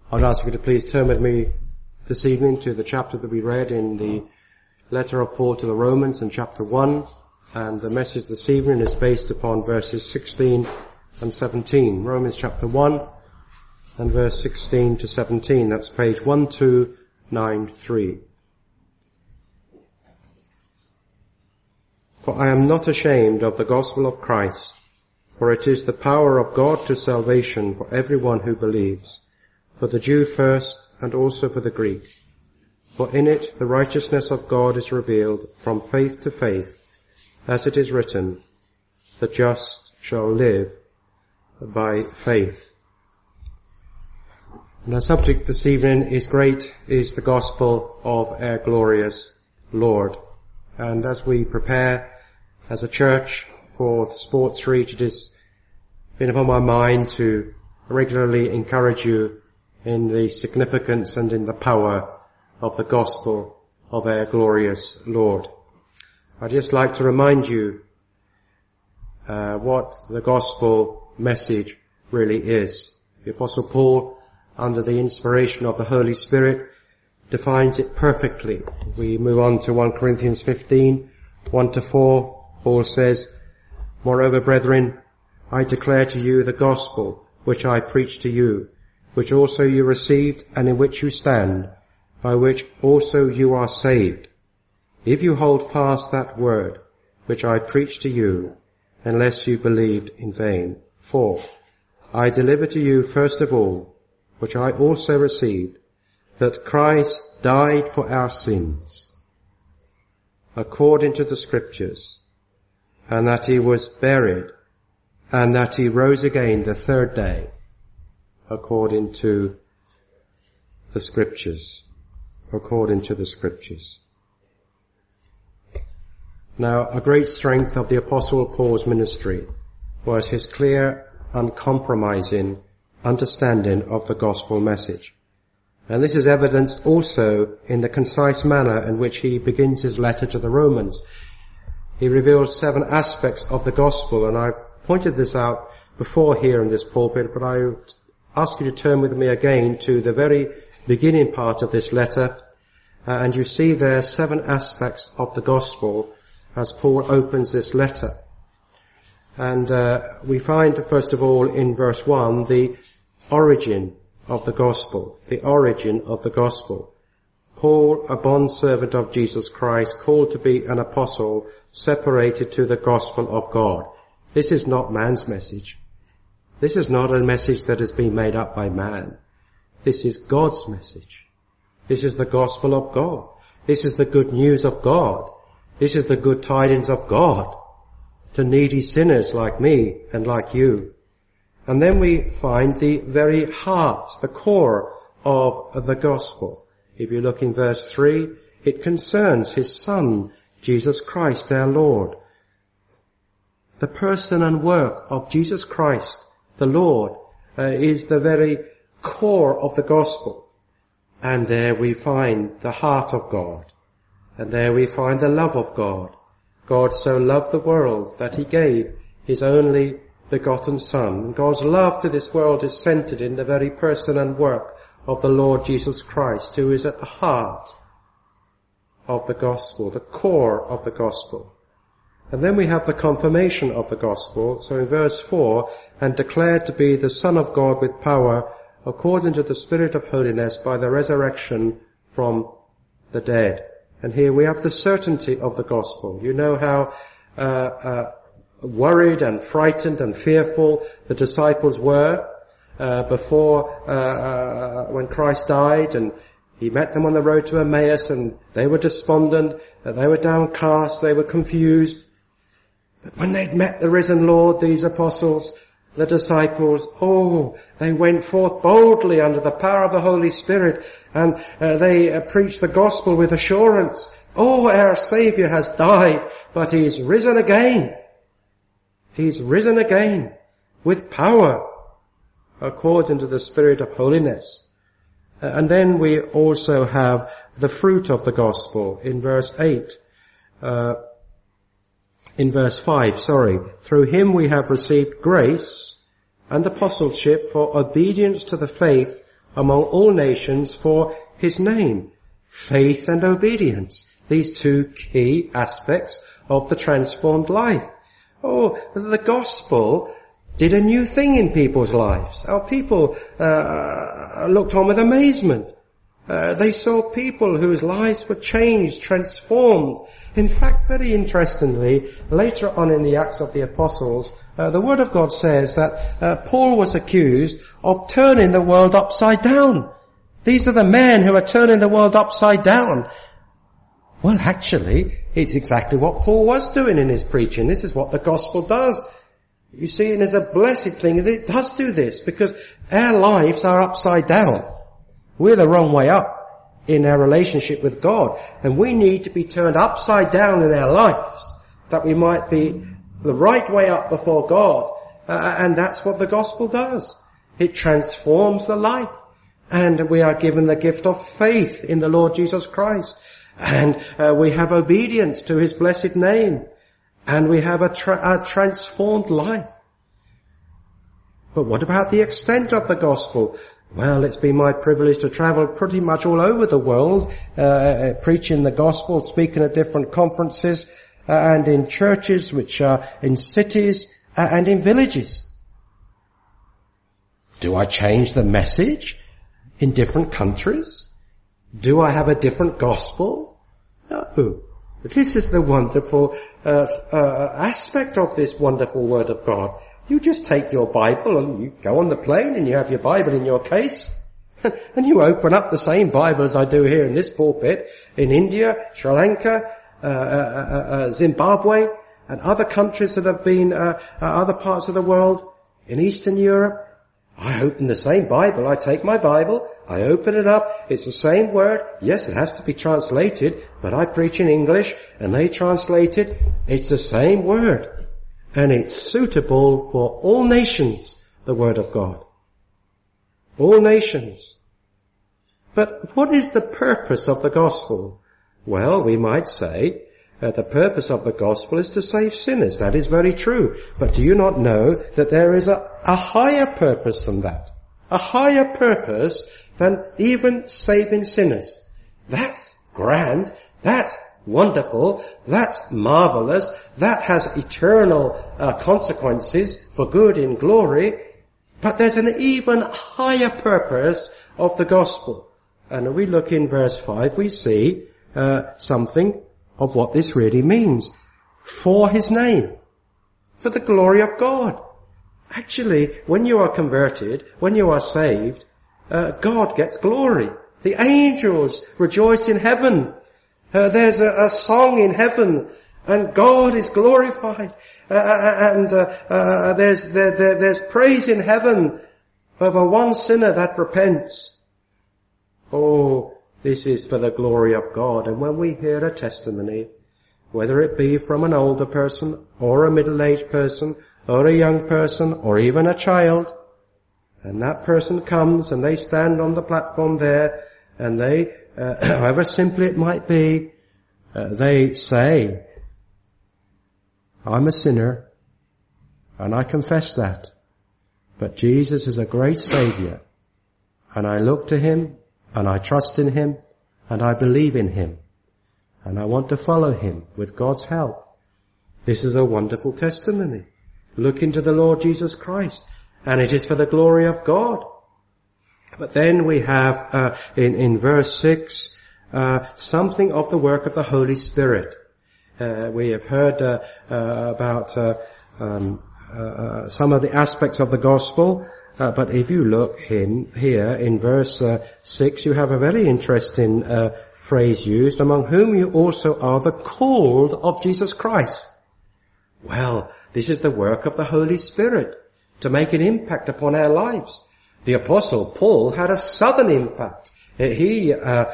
I'd ask you to please turn with me this evening to the chapter that we read in the letter of Paul to the Romans in chapter 1, and the message this evening is based upon verses 16 and 17. Romans chapter 1 and verse 16 to 17. That's page 1293. For I am not ashamed of the gospel of Christ, for it is the power of God to salvation for everyone who believes, for the Jew first and also for the Greek. For in it the righteousness of God is revealed from faith to faith, as it is written, the just shall live by faith. And our subject this evening is the gospel of our glorious Lord. And as we prepare as a church for the sports reach, it has been upon my mind to regularly encourage you in the significance and in the power of the gospel of our glorious Lord. I'd just like to remind you what the gospel message really is. The Apostle Paul, under the inspiration of the Holy Spirit, defines it perfectly. We move on to 1 Corinthians 15, 1-4. Paul says, Moreover, brethren, I declare to you the gospel which I preached to you, which also you received and in which you stand, by which also you are saved, if you hold fast that word which I preached to you, unless you believed in vain. For I delivered to you first of all, which I also received, that Christ died for our sins, according to the Scriptures, and that he was buried, and that he rose again the third day, according to the Scriptures. According to the Scriptures. Now, a great strength of the Apostle Paul's ministry was his clear, uncompromising understanding of the gospel message. And this is evidenced also in the concise manner in which he begins his letter to the Romans. He reveals 7 aspects of the gospel, and I've pointed this out before here in this pulpit, but I ask you to turn with me again to the very beginning part of this letter, and you see there 7 aspects of the gospel as Paul opens this letter. And we find, first of all, in verse 1, the origin of the gospel. The origin of the gospel. Paul, a bondservant of Jesus Christ, called to be an apostle, separated to the gospel of God. This is not man's message. This is not a message that has been made up by man. This is God's message. This is the gospel of God. This is the good news of God. This is the good tidings of God to needy sinners like me and like you. And then we find the very heart, the core of the gospel. If you look in verse 3, it concerns his Son, Jesus Christ our Lord. The person and work of Jesus Christ, the Lord, is the very core of the gospel. And there we find the heart of God. And there we find the love of God. God so loved the world that he gave his only begotten Son. And God's love to this world is centered in the very person and work of the Lord Jesus Christ, who is at the heart of the gospel, the core of the gospel. And then we have the confirmation of the gospel. So in verse 4, and declared to be the Son of God with power, according to the Spirit of holiness, by the resurrection from the dead. And here we have the certainty of the gospel. You know how worried and frightened and fearful the disciples were before when Christ died, and he met them on the road to Emmaus, and they were despondent, they were downcast, they were confused. But when they'd met the risen Lord, these apostles, the disciples, they went forth boldly under the power of the Holy Spirit, and they preached the gospel with assurance. Our Saviour has died, but he's risen again. He's risen again with power, according to the Spirit of holiness. And then we also have the fruit of the gospel in verse 5, Through him we have received grace and apostleship for obedience to the faith among all nations for his name. Faith and obedience. These two key aspects of the transformed life. Oh, the gospel did a new thing in people's lives. Our people looked on with amazement. They saw people whose lives were changed, transformed. In fact, very interestingly, later on in the Acts of the Apostles, the Word of God says that Paul was accused of turning the world upside down. These are the men who are turning the world upside down. Well, actually, it's exactly what Paul was doing in his preaching. This is what the gospel does. You see, it is a blessed thing that it does do this, because our lives are upside down. We're the wrong way up in our relationship with God, and we need to be turned upside down in our lives that we might be the right way up before God. And that's what the gospel does. It transforms the life, and we are given the gift of faith in the Lord Jesus Christ, and we have obedience to his blessed name, and we have a transformed life. But what about the extent of the gospel? Well, it's been my privilege to travel pretty much all over the world, preaching the gospel, speaking at different conferences, and in churches which are in cities and in villages. Do I change the message in different countries? Do I have a different gospel? No. This is the wonderful aspect of this wonderful Word of God. You just take your Bible and you go on the plane and you have your Bible in your case and you open up the same Bible as I do here in this pulpit in India, Sri Lanka, Zimbabwe and other countries that have been other parts of the world, in Eastern Europe. I open the same Bible. I take my Bible, I open it up, it's the same word. Yes, it has to be translated, but I preach in English and they translate it. It's the same word. And it's suitable for all nations, the Word of God. All nations. But what is the purpose of the gospel? Well, we might say the purpose of the gospel is to save sinners. That is very true. But do you not know that there is a higher purpose than that? A higher purpose than even saving sinners. That's grand. That's wonderful. That's marvelous. That has eternal consequences for good in glory. But there's an even higher purpose of the gospel. And if we look in verse 5, we see something of what this really means. For his name. For the glory of God. Actually, when you are converted, when you are saved, God gets glory. The angels rejoice in heaven. There's a song in heaven, and God is glorified. There's praise in heaven over one sinner that repents. Oh, this is for the glory of God. And when we hear a testimony, whether it be from an older person, or a middle-aged person, or a young person, or even a child, and that person comes and they stand on the platform there, and they, however simple it might be, they say, I'm a sinner, and I confess that, but Jesus is a great Saviour, and I look to him, and I trust in him, and I believe in him, and I want to follow him with God's help. This is a wonderful testimony. Look into the Lord Jesus Christ, and it is for the glory of God. But then we have in verse 6 something of the work of the Holy Spirit. We have heard about some of the aspects of the gospel, but if you look here in verse 6, you have a very interesting phrase used, among whom you also are the called of Jesus Christ. Well, this is the work of the Holy Spirit to make an impact upon our lives. The Apostle Paul had a sudden impact. He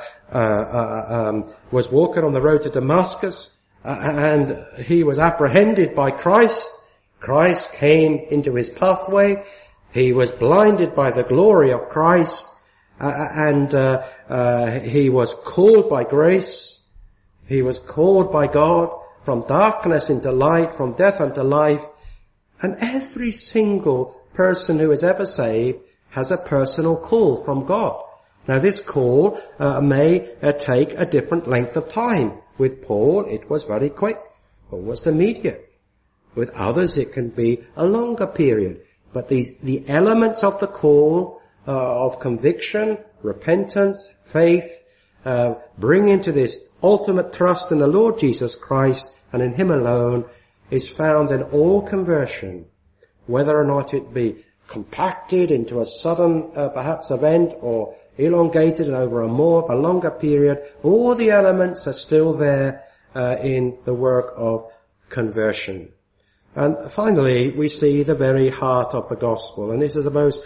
was walking on the road to Damascus, and he was apprehended by Christ. Christ came into his pathway. He was blinded by the glory of Christ, and he was called by grace. He was called by God from darkness into light, from death unto life. And every single person who is ever saved has a personal call from God. Now this call may take a different length of time. With Paul, it was very quick, almost immediate. With others, it can be a longer period. But the elements of the call of conviction, repentance, faith, bring into this ultimate trust in the Lord Jesus Christ and in Him alone is found in all conversion, whether or not it be compacted into a sudden perhaps event or elongated over a longer period. All the elements are still there in the work of conversion. And finally, we see the very heart of the gospel, and this is the most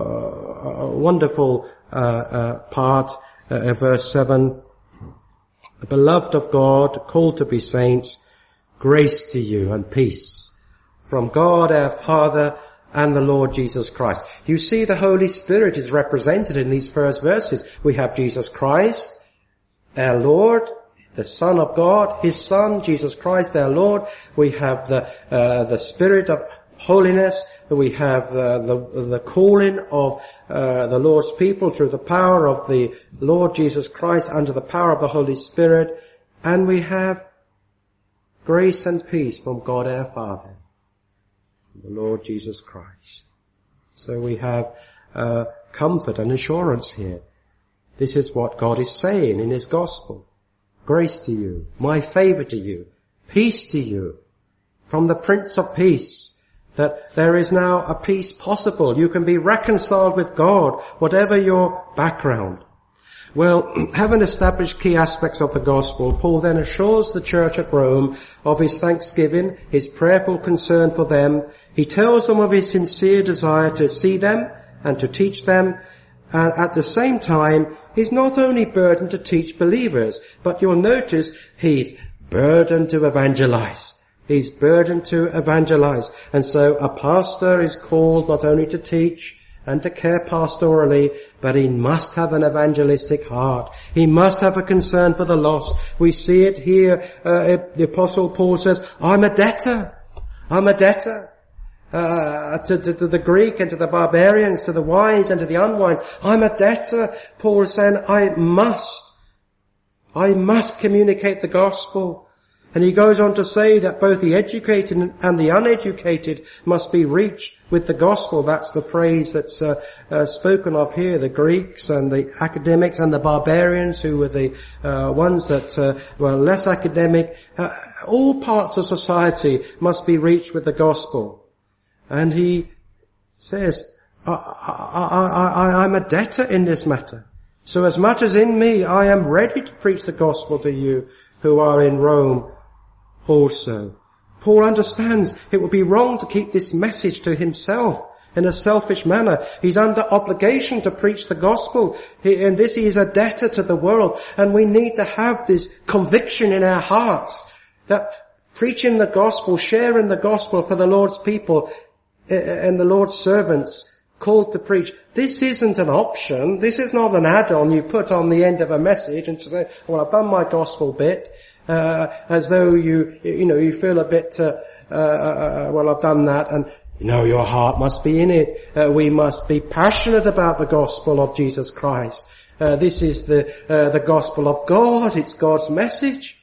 wonderful part, verse 7. The beloved of God, called to be saints, grace to you and peace from God our Father and the Lord Jesus Christ. You see the Holy Spirit is represented in these first verses. We have Jesus Christ, our Lord, the Son of God, His Son, Jesus Christ, our Lord. We have the Spirit of holiness. We have the calling of the Lord's people through the power of the Lord Jesus Christ under the power of the Holy Spirit. And we have grace and peace from God our Father, the Lord Jesus Christ. So we have comfort and assurance here. This is what God is saying in His gospel. Grace to you, my favor to you, peace to you, from the Prince of Peace, that there is now a peace possible. You can be reconciled with God, whatever your background. Well, having established key aspects of the gospel, Paul then assures the church at Rome of his thanksgiving, his prayerful concern for them. He tells them of his sincere desire to see them and to teach them. And at the same time, he's not only burdened to teach believers, but you'll notice he's burdened to evangelize. He's burdened to evangelize. And so a pastor is called not only to teach and to care pastorally, but he must have an evangelistic heart. He must have a concern for the lost. We see it here. The Apostle Paul says, I'm a debtor. I'm a debtor. To the Greek and to the barbarians, to the wise and to the unwise. I'm a debtor. Paul is saying, I must communicate the gospel. And he goes on to say that both the educated and the uneducated must be reached with the gospel. That's the phrase that's spoken of here. The Greeks and the academics and the barbarians, who were the ones that were less academic. All parts of society must be reached with the gospel. And he says, I'm a debtor in this matter. So as much as in me, I am ready to preach the gospel to you who are in Rome also. Paul understands it would be wrong to keep this message to himself in a selfish manner. He's under obligation to preach the gospel. In this he is a debtor to the world. And we need to have this conviction in our hearts that preaching the gospel, sharing the gospel for the Lord's people and the Lord's servants called to preach, this isn't an option. This is not an add-on you put on the end of a message and say, well, I've done my gospel bit. As though you feel a bit, well, I've done that, and your heart must be in it. We must be passionate about the gospel of Jesus Christ. This is the gospel of God. It's God's message.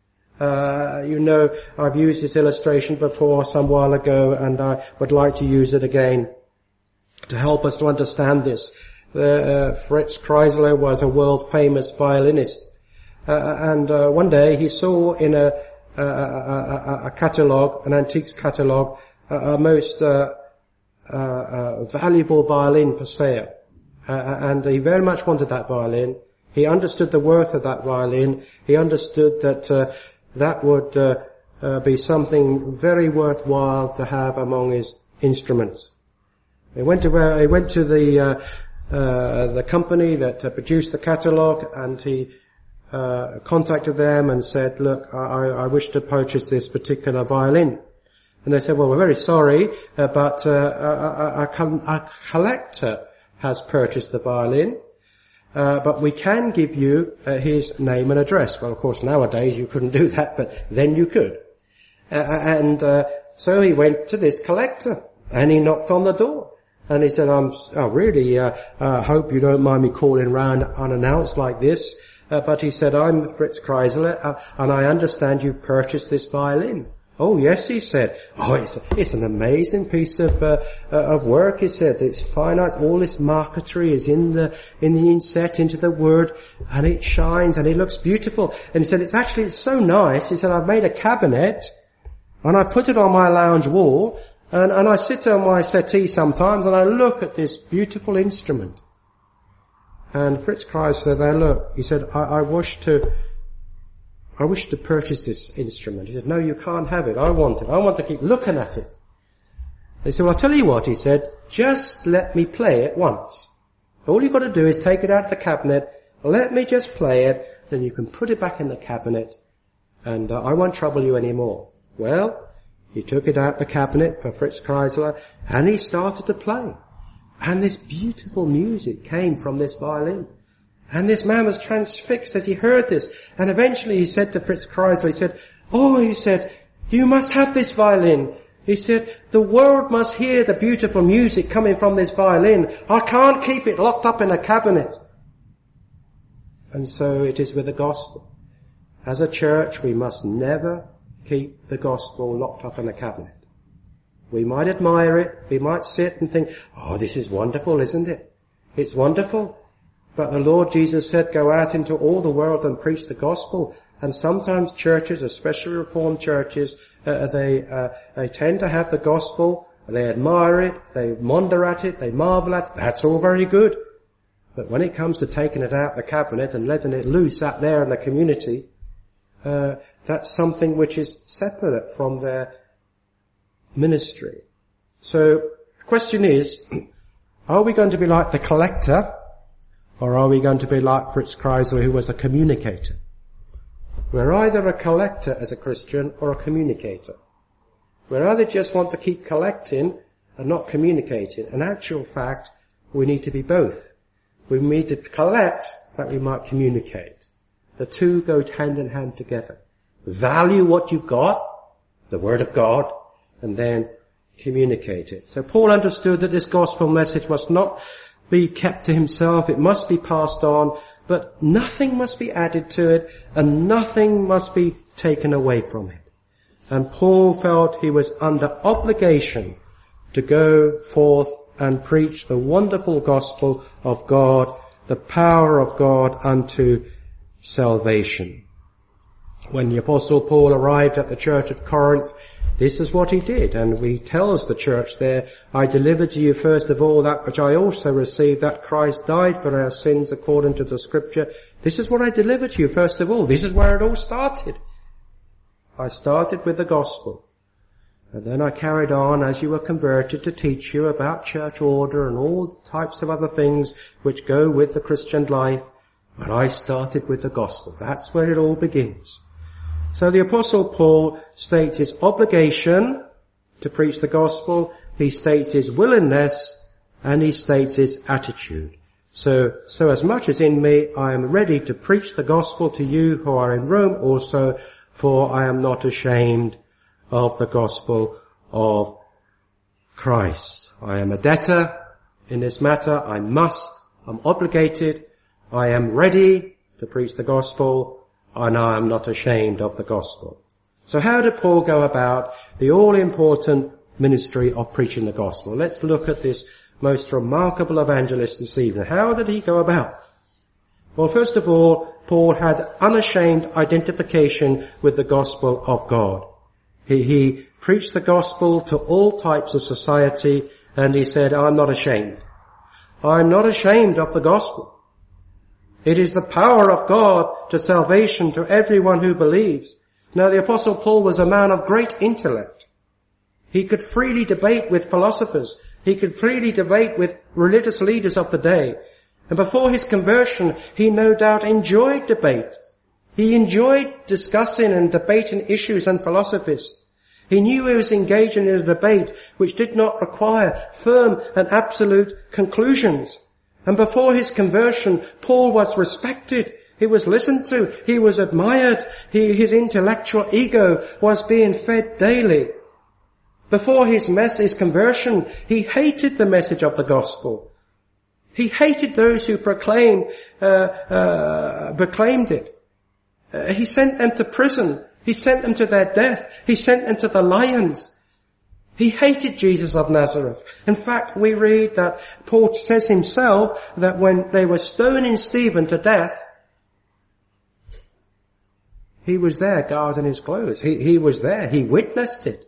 I've used this illustration before some while ago, and I would like to use it again to help us to understand this. Fritz Kreisler was a world famous violinist. And one day he saw in a catalogue, an antiques catalogue, a most valuable violin for sale. And he very much wanted that violin. He understood the worth of that violin. He understood that that would be something very worthwhile to have among his instruments. He went to the company that produced the catalogue, and he contacted them and said, look, I wish to purchase this particular violin. And they said, well, we're very sorry, but a collector has purchased the violin, but we can give you his name and address. Well, of course, nowadays you couldn't do that, but then you could. So he went to this collector, and he knocked on the door. And he said, I really hope you don't mind me calling round unannounced like this. But he said, I'm Fritz Kreisler, and I understand you've purchased this violin. Oh yes, he said. Oh, it's an amazing piece of work, he said. It's fine arts, all this marquetry is in the inset into the wood, and it shines and it looks beautiful. And he said, it's so nice. He said, I've made a cabinet and I put it on my lounge wall, and I sit on my settee sometimes and I look at this beautiful instrument. And Fritz Kreisler said, now look, he said, I wish to purchase this instrument. He said, no, you can't have it. I want it. I want to keep looking at it. They said, well, I'll tell you what, he said, just let me play it once. All you've got to do is take it out of the cabinet, let me just play it, then you can put it back in the cabinet, and I won't trouble you anymore. Well, he took it out of the cabinet for Fritz Kreisler, and he started to play. And this beautiful music came from this violin. And this man was transfixed as he heard this. And eventually he said to Fritz Kreisler, he said, you must have this violin. He said, the world must hear the beautiful music coming from this violin. I can't keep it locked up in a cabinet. And so it is with the gospel. As a church, we must never keep the gospel locked up in a cabinet. We might admire it. We might sit and think, oh, this is wonderful, isn't it? It's wonderful. But the Lord Jesus said, go out into all the world and preach the gospel. And sometimes churches, especially Reformed churches, they tend to have the gospel, they admire it, they wonder at it, they marvel at it. That's all very good. But when it comes to taking it out of the cabinet and letting it loose out there in the community, that's something which is separate from their ministry. So the question is, are we going to be like the collector, or are we going to be like Fritz Kreisler, who was a communicator? We're either a collector as a Christian or a communicator. We either just want to keep collecting and not communicating. In actual fact, we need to be both. We need to collect that we might communicate. The two go hand in hand together. Value what you've got, the Word of God, and then communicate it. So Paul understood that this gospel message must not be kept to himself, it must be passed on, but nothing must be added to it, and nothing must be taken away from it. And Paul felt he was under obligation to go forth and preach the wonderful gospel of God, the power of God unto salvation. When the Apostle Paul arrived at the church at Corinth, this is what he did, and he tells the church there, I delivered to you first of all that which I also received, that Christ died for our sins according to the Scripture. This is what I delivered to you first of all. This is where it all started. I started with the gospel. And then I carried on as you were converted to teach you about church order and all types of other things which go with the Christian life. But I started with the gospel. That's where it all begins. So the Apostle Paul states his obligation to preach the gospel, he states his willingness, and he states his attitude. So as much as in me, I am ready to preach the gospel to you who are in Rome also, for I am not ashamed of the gospel of Christ. I am a debtor in this matter. I'm obligated. I am ready to preach the gospel, and I am not ashamed of the gospel. So how did Paul go about the all-important ministry of preaching the gospel? Let's look at this most remarkable evangelist this evening. How did he go about? Well, first of all, Paul had unashamed identification with the gospel of God. He preached the gospel to all types of society, and he said, I'm not ashamed. I'm not ashamed of the gospel. It is the power of God to salvation to everyone who believes. Now, the Apostle Paul was a man of great intellect. He could freely debate with philosophers. He could freely debate with religious leaders of the day. And before his conversion, he no doubt enjoyed debate. He enjoyed discussing and debating issues and philosophies. He knew he was engaging in a debate which did not require firm and absolute conclusions. And before his conversion, Paul was respected. He was listened to. He was admired. His intellectual ego was being fed daily. Before his conversion, he hated the message of the gospel. He hated those who proclaimed it. He sent them to prison. He sent them to their death. He sent them to the lions. He hated Jesus of Nazareth. In fact, we read that Paul says himself that when they were stoning Stephen to death, he was there guarding his clothes. He was there. He witnessed it.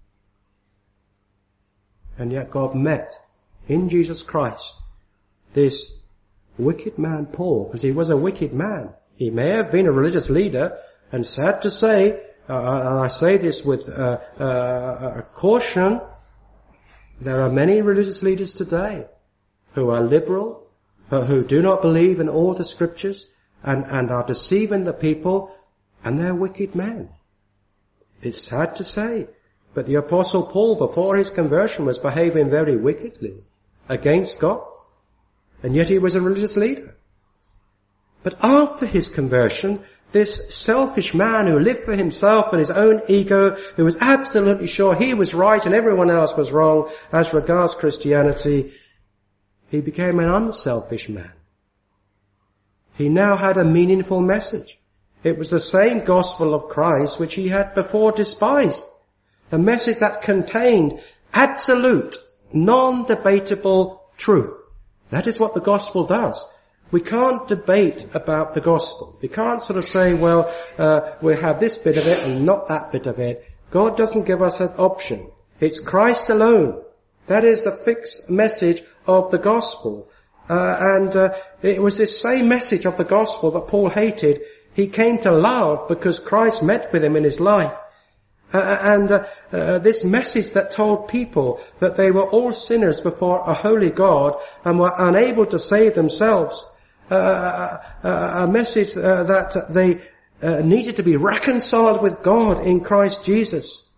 And yet God met in Jesus Christ this wicked man Paul, because he was a wicked man. He may have been a religious leader, and sad to say, and I say this with a caution, there are many religious leaders today who are liberal, who do not believe in all the scriptures, and are deceiving the people, and they're wicked men. It's sad to say, but the Apostle Paul, before his conversion, was behaving very wickedly against God, and yet he was a religious leader. But after his conversion, this selfish man who lived for himself and his own ego, who was absolutely sure he was right and everyone else was wrong as regards Christianity, he became an unselfish man. He now had a meaningful message. It was the same gospel of Christ which he had before despised. A message that contained absolute, non-debatable truth. That is what the gospel does. We can't debate about the gospel. We can't sort of say, well, we have this bit of it and not that bit of it. God doesn't give us an option. It's Christ alone. That is the fixed message of the gospel. It was this same message of the gospel that Paul hated. He came to love because Christ met with him in his life. This message that told people that they were all sinners before a holy God and were unable to save themselves. A message that they needed to be reconciled with God in Christ Jesus.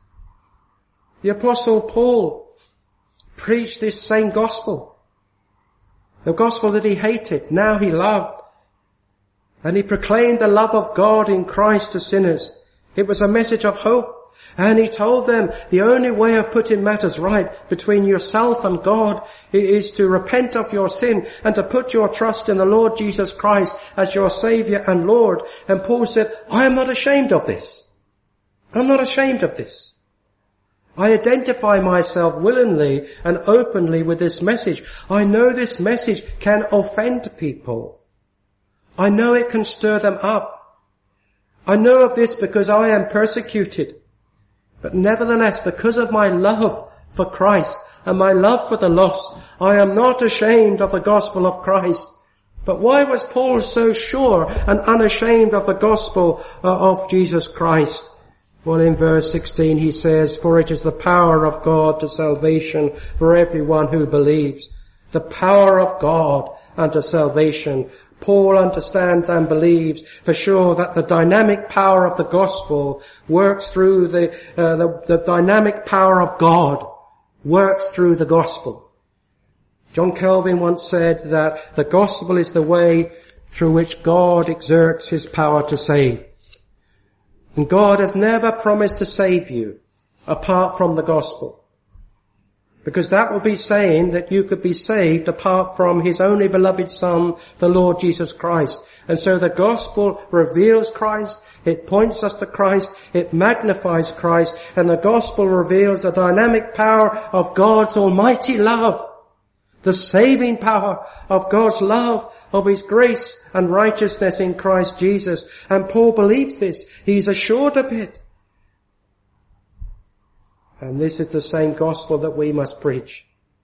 The Apostle Paul preached this same gospel. The gospel that he hated, now he loved. And he proclaimed the love of God in Christ to sinners. It was a message of hope. And he told them the only way of putting matters right between yourself and God is to repent of your sin and to put your trust in the Lord Jesus Christ as your Savior and Lord. And Paul said, I am not ashamed of this. I'm not ashamed of this. I identify myself willingly and openly with this message. I know this message can offend people. I know it can stir them up. I know of this because I am persecuted. But nevertheless, because of my love for Christ and my love for the lost, I am not ashamed of the gospel of Christ. But why was Paul so sure and unashamed of the gospel of Jesus Christ? Well, in verse 16 he says, for it is the power of God to salvation for everyone who believes. The power of God unto salvation. Paul understands and believes for sure that the dynamic power of the gospel works through the dynamic power of God works through the gospel. John Calvin once said that the gospel is the way through which God exerts his power to save. And God has never promised to save you apart from the gospel. Because that will be saying that you could be saved apart from his only beloved Son, the Lord Jesus Christ. And so the gospel reveals Christ, it points us to Christ, it magnifies Christ, and the gospel reveals the dynamic power of God's almighty love, the saving power of God's love, of his grace and righteousness in Christ Jesus. And Paul believes this. He's assured of it. And this is the same gospel that we must preach.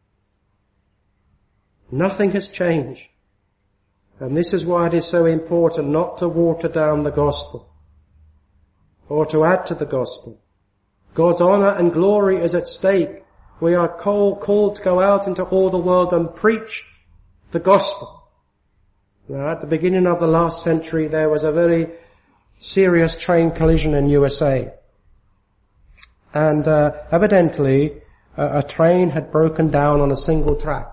Nothing has changed. And this is why it is so important not to water down the gospel or to add to the gospel. God's honor and glory is at stake. We are called to go out into all the world and preach the gospel. Now, at the beginning of the last century, there was a very serious train collision in USA. And evidently, a train had broken down on a single track.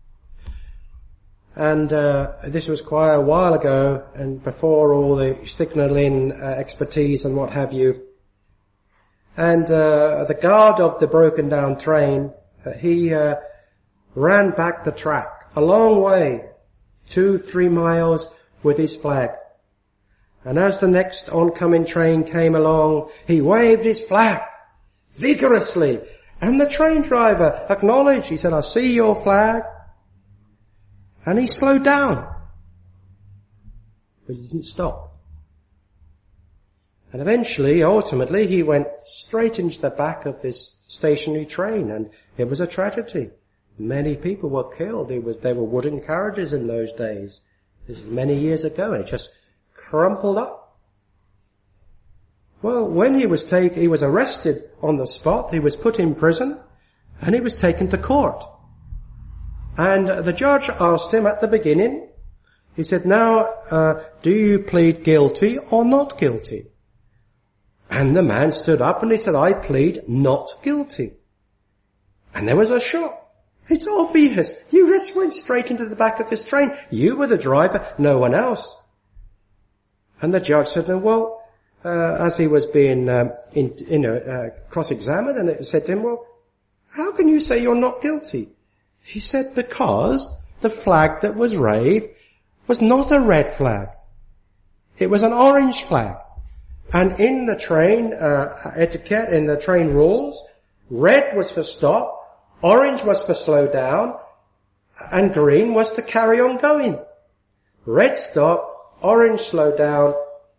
And this was quite a while ago, and before all the signaling expertise and what have you. And the guard of the broken down train, he ran back the track a long way, 2-3 miles with his flag. And as the next oncoming train came along, he waved his flag vigorously. And the train driver acknowledged. He said, "I see your flag." And he slowed down. But he didn't stop. And eventually, ultimately, he went straight into the back of this stationary train, and it was a tragedy. Many people were killed. There were wooden carriages in those days. This is many years ago, and it just crumpled up. Well, when he was arrested on the spot, he was put in prison, and he was taken to court. And the judge asked him at the beginning, he said, "Now, do you plead guilty or not guilty?" And the man stood up and he said, "I plead not guilty." And there was a shock. It's obvious. You just went straight into the back of this train. You were the driver, no one else. And the judge said, "Well," as he was being, cross-examined, and it said to him, "Well, how can you say you're not guilty?" He said, "Because the flag that was waved was not a red flag. It was an orange flag. And in the train etiquette, in the train rules, red was for stop, orange was for slow down, and green was to carry on going. Red stop, orange slow down,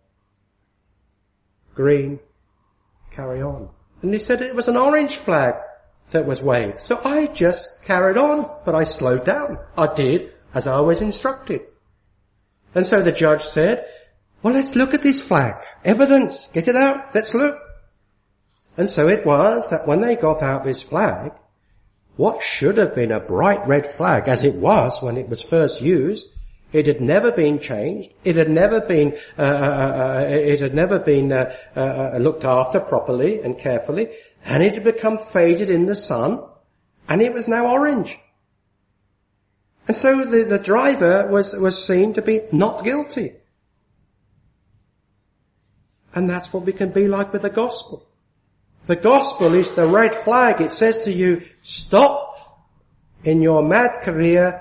green carry on." And he said it was an orange flag that was waved. So I just carried on, but I slowed down. I did as I was instructed. And so the judge said, "Well, let's look at this flag. Evidence. Get it out. Let's look." And so it was that when they got out this flag, what should have been a bright red flag, as it was when it was first used, it had never been changed. It had never been looked after properly and carefully, and it had become faded in the sun, and it was now orange. And so the driver was seen to be not guilty. And that's what we can be like with the gospel. The gospel is the red flag. It says to you, stop in your mad career.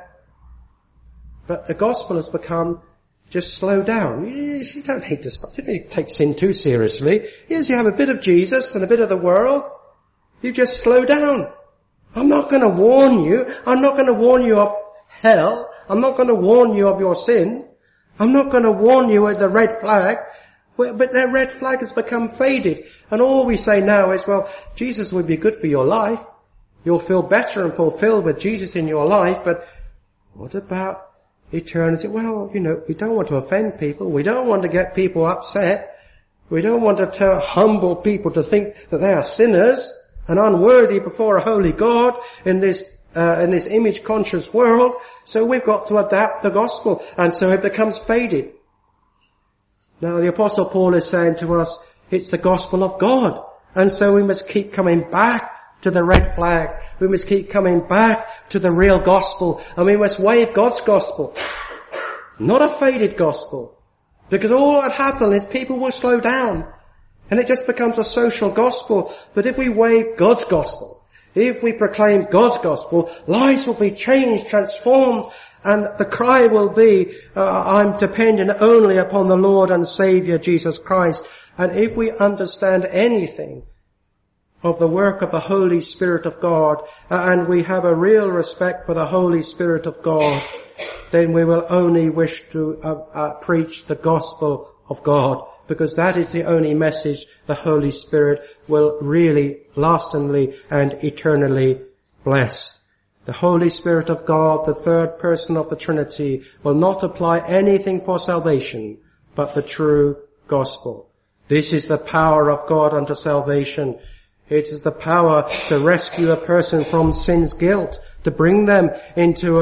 But the gospel has become, just slow down. You don't need to stop. You don't need to take sin too seriously. Yes, you have a bit of Jesus and a bit of the world. You just slow down. I'm not going to warn you. I'm not going to warn you of hell. I'm not going to warn you of your sin. I'm not going to warn you of the red flag. But that red flag has become faded. And all we say now is, well, Jesus would be good for your life. You'll feel better and fulfilled with Jesus in your life. But what about eternity? Well, we don't want to offend people. We don't want to get people upset. We don't want to humble people to think that they are sinners and unworthy before a holy God in this image-conscious world. So we've got to adapt the gospel. And so it becomes faded. Now the Apostle Paul is saying to us, it's the gospel of God. And so we must keep coming back to the red flag. We must keep coming back to the real gospel. And we must wave God's gospel. Not a faded gospel. Because all that happens is people will slow down. And it just becomes a social gospel. But if we wave God's gospel, if we proclaim God's gospel, lives will be changed, transformed. And the cry will be, I'm dependent only upon the Lord and Saviour Jesus Christ. And if we understand anything of the work of the Holy Spirit of God, and we have a real respect for the Holy Spirit of God, then we will only wish to preach the gospel of God, because that is the only message the Holy Spirit will really lastingly and eternally bless. The Holy Spirit of God, the third person of the Trinity, will not apply anything for salvation, but the true gospel. This is the power of God unto salvation. It is the power to rescue a person from sin's guilt, to bring them into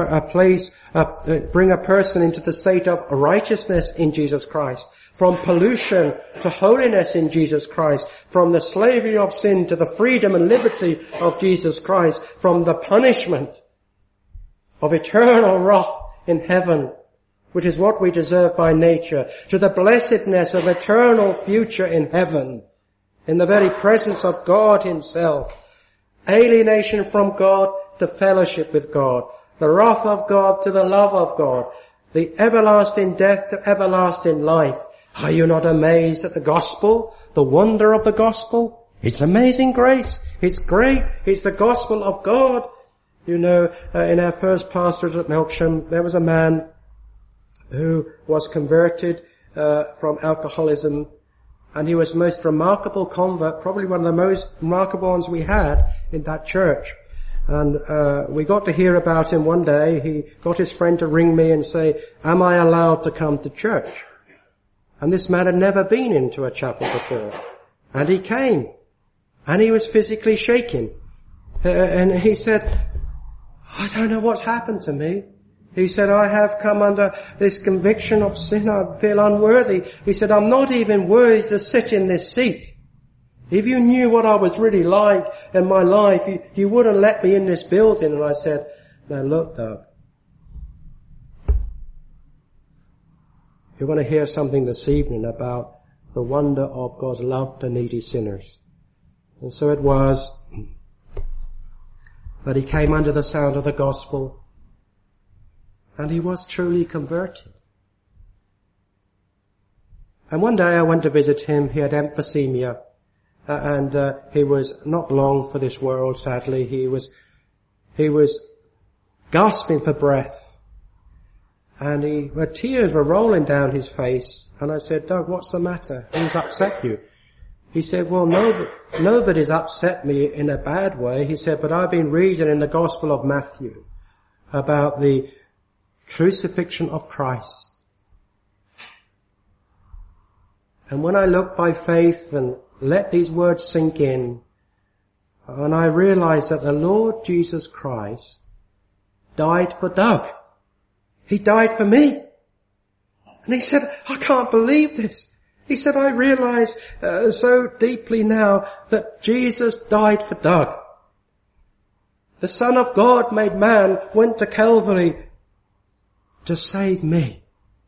bring a person into the state of righteousness in Jesus Christ, from pollution to holiness in Jesus Christ, from the slavery of sin to the freedom and liberty of Jesus Christ, from the punishment of eternal wrath in heaven, which is what we deserve by nature, to the blessedness of eternal future in heaven. in the very presence of God himself. Alienation from God to fellowship with God. The wrath of God to the love of God. The everlasting death to everlasting life. Are you not amazed at the gospel? The wonder of the gospel? It's amazing grace. It's great. It's the gospel of God. You know, in our first pastorate at Melksham, there was a man who was converted from alcoholism, and he was the most remarkable convert, probably one of the most remarkable ones we had in that church. And we got to hear about him one day. He got his friend to ring me and say, am I allowed to come to church? And this man had never been into a chapel before. And he came. And he was physically shaking. And he said, I don't know what's happened to me. He said, I have come under this conviction of sin. I feel unworthy. He said, I'm not even worthy to sit in this seat. If you knew what I was really like in my life, you wouldn't let me in this building. And I said, now look, Doug, you want to hear something this evening about the wonder of God's love to needy sinners. And so it was that he came under the sound of the gospel, and he was truly converted. And one day I went to visit him. He had emphysema, and he was not long for this world, sadly. He was gasping for breath, and tears were rolling down his face. And I said, Doug, what's the matter? Who's upset you? He said, well, nobody's upset me in a bad way. He said, but I've been reading in the Gospel of Matthew about the crucifixion of Christ. And when I look by faith and let these words sink in, and I realized that the Lord Jesus Christ died for Doug. He died for me. And he said, I can't believe this. He said, I realize so deeply now that Jesus died for Doug. The Son of God made man went to Calvary to save me.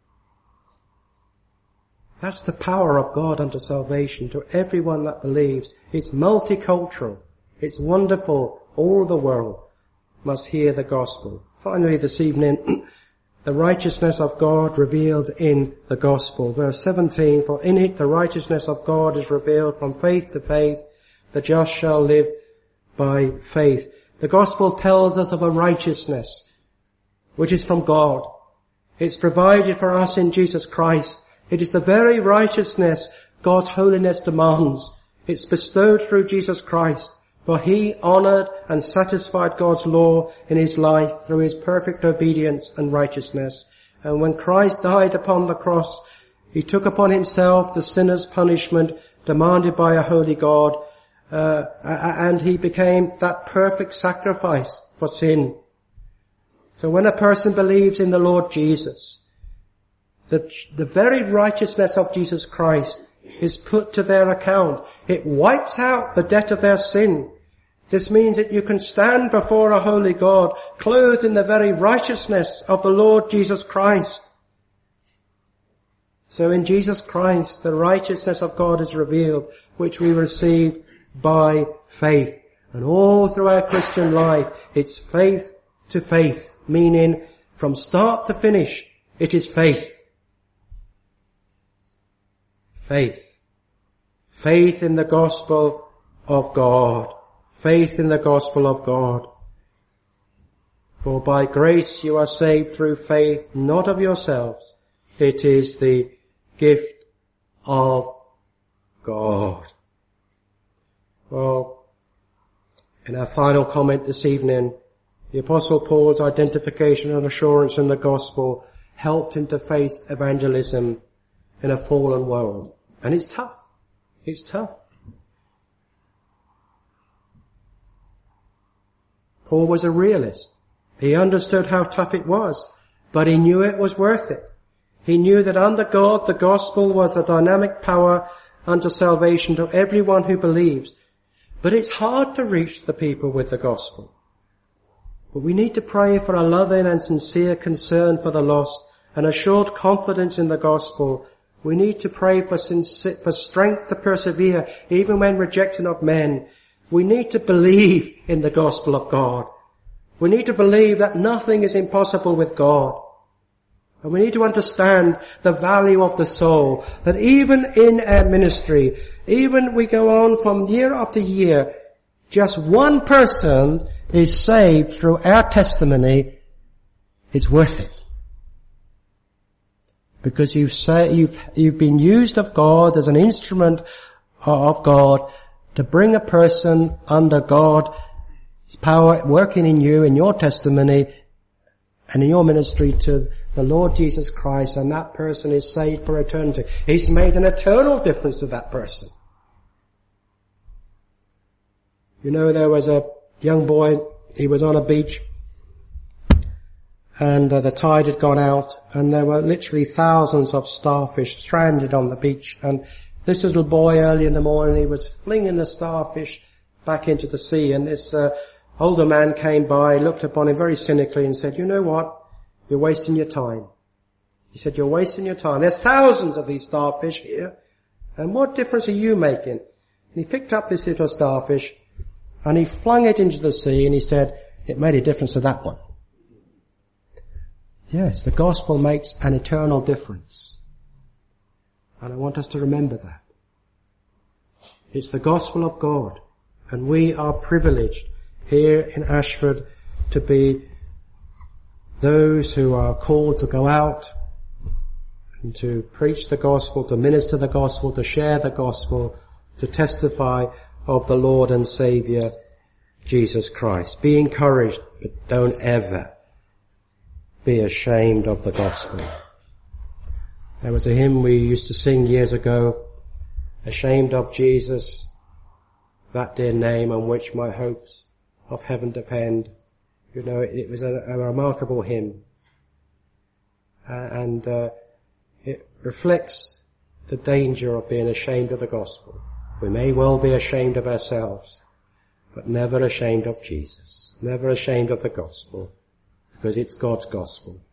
That's the power of God unto salvation to everyone that believes. It's multicultural. It's wonderful. All the world must hear the gospel. Finally this evening, the righteousness of God revealed in the gospel. Verse 17, for in it the righteousness of God is revealed from faith to faith. The just shall live by faith. The gospel tells us of a righteousness which is from God. It's provided for us in Jesus Christ. It is the very righteousness God's holiness demands. It's bestowed through Jesus Christ. For he honored and satisfied God's law in his life through his perfect obedience and righteousness. And when Christ died upon the cross, he took upon himself the sinner's punishment demanded by a holy God, and he became that perfect sacrifice for sin. So when a person believes in the Lord Jesus, the very righteousness of Jesus Christ is put to their account. It wipes out the debt of their sin. This means that you can stand before a holy God, clothed in the very righteousness of the Lord Jesus Christ. So in Jesus Christ, the righteousness of God is revealed, which we receive by faith. And all through our Christian life, it's faith to faith, meaning from start to finish, it is faith. Faith. Faith in the gospel of God. Faith in the gospel of God. For by grace you are saved through faith, not of yourselves. It is the gift of God. Well, in our final comment this evening, the Apostle Paul's identification and assurance in the gospel helped him to face evangelism in a fallen world. And it's tough. It's tough. Paul was a realist. He understood how tough it was, but he knew it was worth it. He knew that under God, the gospel was the dynamic power unto salvation to everyone who believes. But it's hard to reach the people with the gospel. But we need to pray for a loving and sincere concern for the lost, an assured confidence in the gospel, We need to pray for strength to persevere, even when rejected of men. We need to believe in the gospel of God. We need to believe that nothing is impossible with God. And we need to understand the value of the soul, that even in our ministry, even we go on from year after year, just one person is saved through our testimony, it's worth it. Because you've been used of God as an instrument of God to bring a person under God's power working in you, in your testimony, and in your ministry to the Lord Jesus Christ, and that person is saved for eternity. He's made an eternal difference to that person. You know, there was a young boy, he was on a beach, and the tide had gone out, and there were literally thousands of starfish stranded on the beach, and this little boy early in the morning, he was flinging the starfish back into the sea, and this older man came by, looked upon him very cynically and said, "You know what? You're wasting your time." He said, "You're wasting your time. There's thousands of these starfish here, and what difference are you making?" And he picked up this little starfish, and he flung it into the sea, and he said, "It made a difference to that one." Yes, the gospel makes an eternal difference. And I want us to remember that. It's the gospel of God. And we are privileged here in Ashford to be those who are called to go out and to preach the gospel, to minister the gospel, to share the gospel, to testify of the Lord and Saviour, Jesus Christ. Be encouraged, but don't ever be ashamed of the gospel. There was a hymn we used to sing years ago, "Ashamed of Jesus, that dear name on which my hopes of heaven depend." You know, it was a remarkable hymn. And it reflects the danger of being ashamed of the gospel. We may well be ashamed of ourselves, but never ashamed of Jesus. Never ashamed of the gospel, because it's God's gospel.